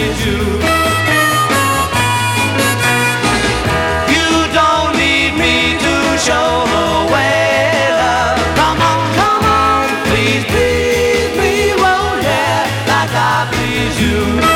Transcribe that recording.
please you. You don't need me to show the way, love. Come on, please me, won't ya, like I please you.